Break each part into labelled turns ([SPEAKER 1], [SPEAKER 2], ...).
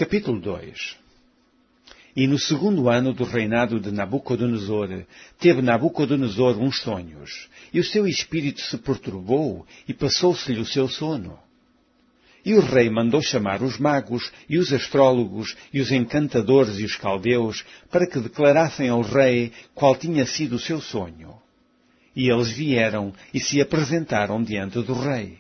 [SPEAKER 1] Capítulo 2. E no segundo ano do reinado de Nabucodonosor, teve Nabucodonosor uns sonhos, e o seu espírito se perturbou, e passou-se-lhe o seu sono. E o rei mandou chamar os magos, e os astrólogos, e os encantadores e os caldeus, para que declarassem ao rei qual tinha sido o seu sonho. E eles vieram e se apresentaram diante do rei.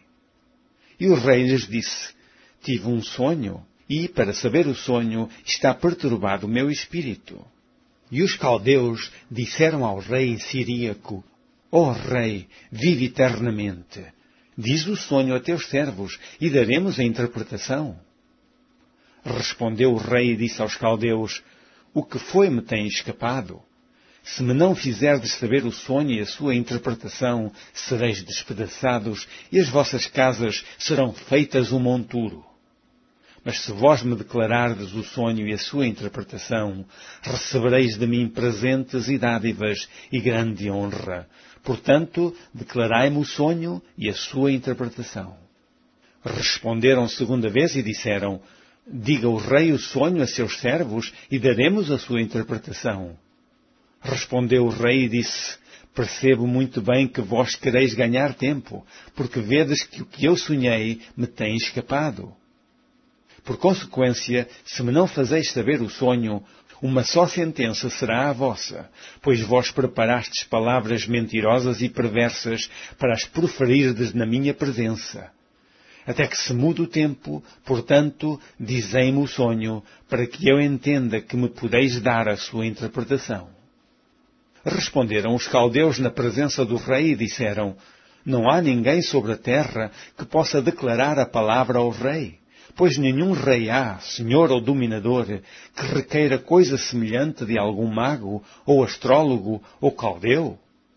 [SPEAKER 1] E o rei lhes disse: Tive um sonho, e, para saber o sonho, está perturbado o meu espírito. E os caldeus disseram ao rei siríaco: Ó rei, vive eternamente. Diz o sonho a teus servos, e daremos a interpretação. Respondeu o rei e disse aos caldeus: O que foi me tem escapado? Se me não fizerdes saber o sonho e a sua interpretação, sereis despedaçados, e as vossas casas serão feitas um monturo. Mas se vós me declarardes o sonho e a sua interpretação, recebereis de mim presentes e dádivas e grande honra. Portanto, declarai-me o sonho e a sua interpretação. Responderam segunda vez e disseram: Diga o rei o sonho a seus servos e daremos a sua interpretação. Respondeu o rei e disse: Percebo muito bem que vós quereis ganhar tempo, porque vedes que o que eu sonhei me tem escapado. Por consequência, se me não fazeis saber o sonho, uma só sentença será a vossa, pois vós preparastes palavras mentirosas e perversas para as proferirdes na minha presença. Até que se mude o tempo, portanto, dizei-me o sonho, para que eu entenda que me podeis dar a sua interpretação. Responderam os caldeus na presença do rei e disseram: Não há ninguém sobre a terra que possa declarar a palavra ao rei. Pois nenhum rei há, senhor ou dominador, que requeira coisa semelhante de algum mago, ou astrólogo, ou caldeu.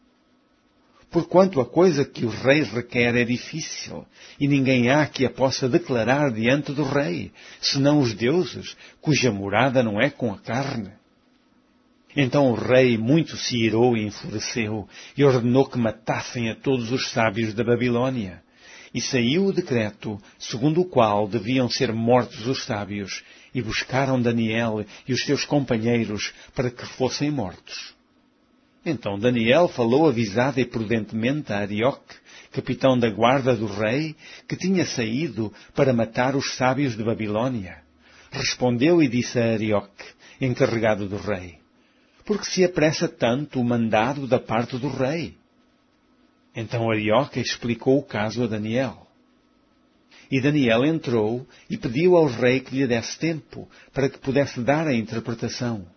[SPEAKER 1] Porquanto a coisa que o rei requer é difícil, e ninguém há que a possa declarar diante do rei, senão os deuses, cuja morada não é com a carne. Então o rei muito se irou e enfureceu, e ordenou que matassem a todos os sábios da Babilônia. E saiu o decreto, segundo o qual deviam ser mortos os sábios, e buscaram Daniel e os seus companheiros para que fossem mortos. Então Daniel falou avisado e prudentemente a Arioque, capitão da guarda do rei, que tinha saído para matar os sábios de Babilônia. Respondeu e disse a Arioque, encarregado do rei: Por que se apressa tanto o mandado da parte do rei? Então Arioque explicou o caso a Daniel. E Daniel entrou e pediu ao rei que lhe desse tempo, para que pudesse dar a interpretação.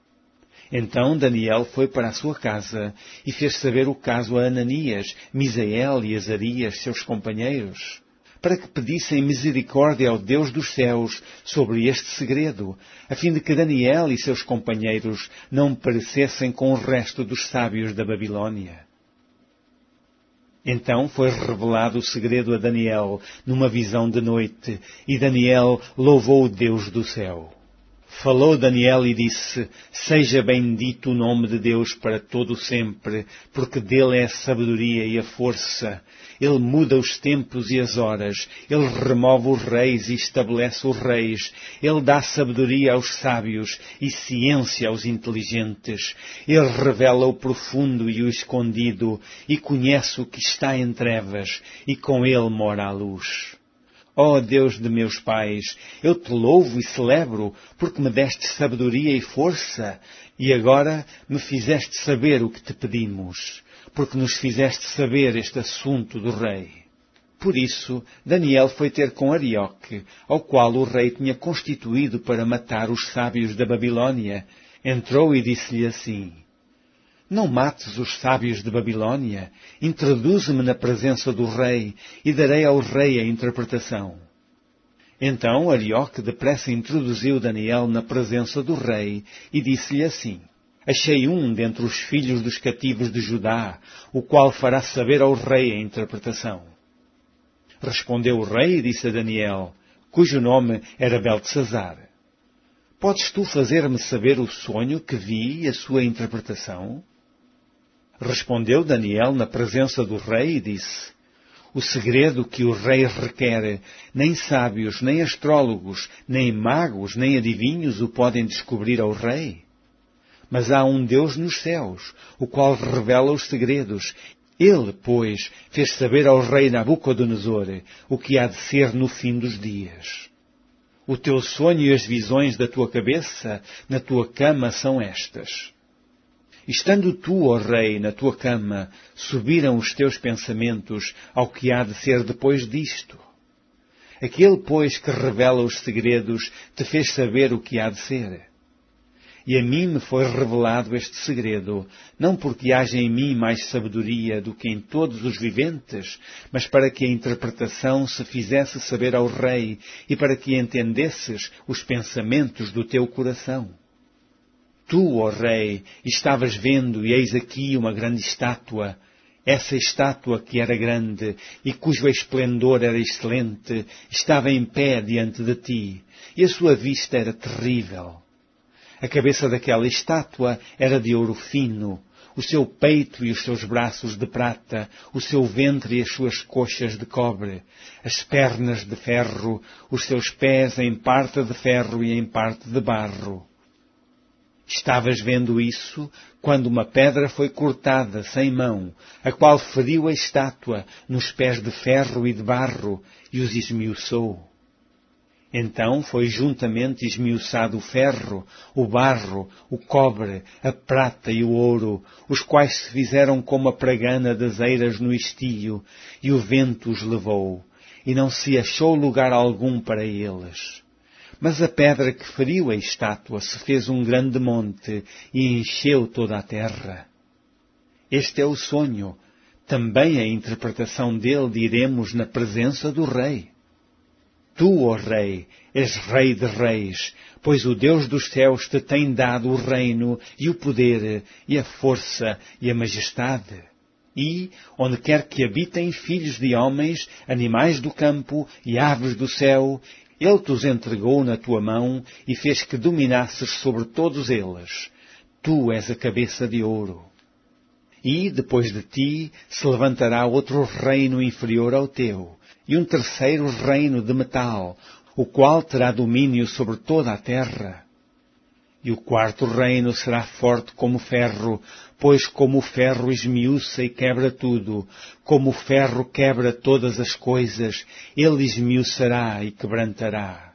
[SPEAKER 1] Então Daniel foi para a sua casa e fez saber o caso a Ananias, Misael e Azarias, seus companheiros, para que pedissem misericórdia ao Deus dos céus sobre este segredo, a fim de que Daniel e seus companheiros não perecessem com o resto dos sábios da Babilônia. Então foi revelado o segredo a Daniel numa visão de noite, e Daniel louvou o Deus do céu. Falou Daniel e disse: Seja bendito o nome de Deus para todo o sempre, porque dele é a sabedoria e a força. Ele muda os tempos e as horas. Ele remove os reis e estabelece os reis. Ele dá sabedoria aos sábios e ciência aos inteligentes. Ele revela o profundo e o escondido, e conhece o que está em trevas, e com ele mora a luz. Ó Deus de meus pais, eu te louvo e celebro, porque me deste sabedoria e força, e agora me fizeste saber o que te pedimos, porque nos fizeste saber este assunto do rei. Por isso, Daniel foi ter com Arioque, ao qual o rei tinha constituído para matar os sábios da Babilônia. Entrou e disse-lhe assim: Não mates os sábios de Babilônia, introduze-me na presença do rei, e darei ao rei a interpretação. Então Arioque depressa introduziu Daniel na presença do rei, e disse-lhe assim: Achei um dentre os filhos dos cativos de Judá, o qual fará saber ao rei a interpretação. Respondeu o rei e disse a Daniel, cujo nome era Beltesazar: Podes tu fazer-me saber o sonho que vi e a sua interpretação? Respondeu Daniel na presença do rei e disse: O segredo que o rei requer, nem sábios, nem astrólogos, nem magos, nem adivinhos o podem descobrir ao rei. Mas há um Deus nos céus, o qual revela os segredos. Ele, pois, fez saber ao rei Nabucodonosor o que há de ser no fim dos dias. O teu sonho e as visões da tua cabeça na tua cama são estas. Estando tu, ó rei, na tua cama, subiram os teus pensamentos ao que há de ser depois disto. Aquele, pois, que revela os segredos, te fez saber o que há de ser. E a mim me foi revelado este segredo, não porque haja em mim mais sabedoria do que em todos os viventes, mas para que a interpretação se fizesse saber ao rei e para que entendesses os pensamentos do teu coração. Tu, ó rei, estavas vendo, e eis aqui uma grande estátua. Essa estátua que era grande e cujo esplendor era excelente, estava em pé diante de ti, e a sua vista era terrível. A cabeça daquela estátua era de ouro fino, o seu peito e os seus braços de prata, o seu ventre e as suas coxas de cobre, as pernas de ferro, os seus pés em parte de ferro e em parte de barro. Estavas vendo isso quando uma pedra foi cortada sem mão, a qual feriu a estátua nos pés de ferro e de barro e os esmiuçou. Então foi juntamente esmiuçado o ferro, o barro, o cobre, a prata e o ouro, os quais se fizeram como a pragana das eiras no estio, e o vento os levou, e não se achou lugar algum para eles. Mas a pedra que feriu a estátua se fez um grande monte e encheu toda a terra. Este é o sonho. Também a interpretação dele diremos na presença do rei. Tu, ó rei, és rei de reis, pois o Deus dos céus te tem dado o reino e o poder e a força e a majestade. E, onde quer que habitem filhos de homens, animais do campo e aves do céu, Ele te-os entregou na tua mão e fez que dominasses sobre todos eles. Tu és a cabeça de ouro. E, depois de ti, se levantará outro reino inferior ao teu, e um terceiro reino de metal, o qual terá domínio sobre toda a terra. E o quarto reino será forte como ferro, pois como o ferro esmiuça e quebra tudo, como o ferro quebra todas as coisas, ele esmiuçará e quebrantará.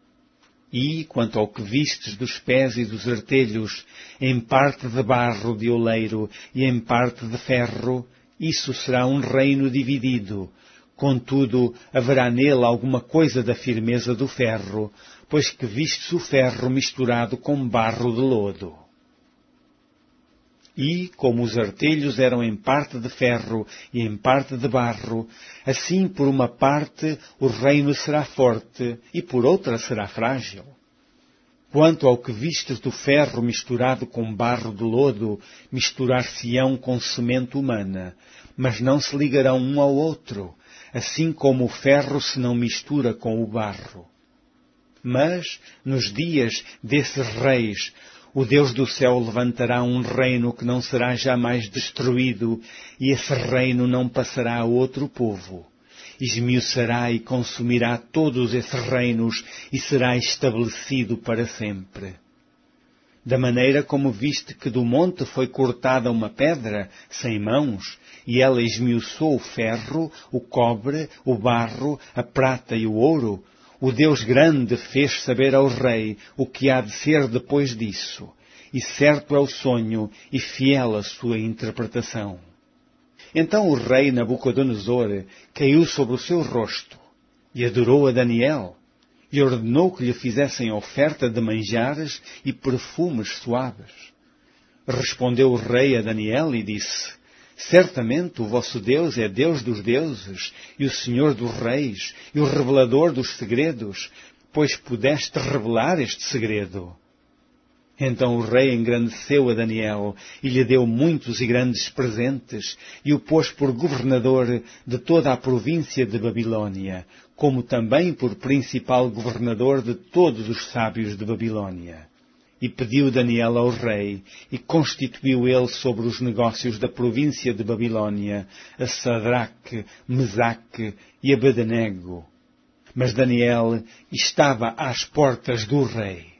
[SPEAKER 1] E, quanto ao que vistes dos pés e dos artelhos, em parte de barro de oleiro e em parte de ferro, isso será um reino dividido. Contudo, haverá nele alguma coisa da firmeza do ferro, pois que vistes o ferro misturado com barro de lodo. E, como os artelhos eram em parte de ferro e em parte de barro, assim por uma parte o reino será forte e por outra será frágil. Quanto ao que vistes do ferro misturado com barro de lodo, misturar-se-ão com semente humana, mas não se ligarão um ao outro, assim como o ferro se não mistura com o barro. Mas, nos dias desses reis, o Deus do céu levantará um reino que não será jamais destruído, e esse reino não passará a outro povo. Esmiuçará e consumirá todos esses reinos, e será estabelecido para sempre. Da maneira como viste que do monte foi cortada uma pedra, sem mãos, e ela esmiuçou o ferro, o cobre, o barro, a prata e o ouro, o Deus grande fez saber ao rei o que há de ser depois disso, e certo é o sonho e fiel a sua interpretação. Então o rei Nabucodonosor caiu sobre o seu rosto e adorou a Daniel, e ordenou que lhe fizessem oferta de manjares e perfumes suaves. Respondeu o rei a Daniel e disse: Certamente o vosso Deus é Deus dos deuses, e o Senhor dos reis, e o revelador dos segredos, pois pudeste revelar este segredo. Então o rei engrandeceu a Daniel, e lhe deu muitos e grandes presentes, e o pôs por governador de toda a província de Babilônia, como também por principal governador de todos os sábios de Babilônia. E pediu Daniel ao rei, e constituiu ele sobre os negócios da província de Babilônia a Sadraque, Mesaque e Abednego. Mas Daniel estava às portas do rei.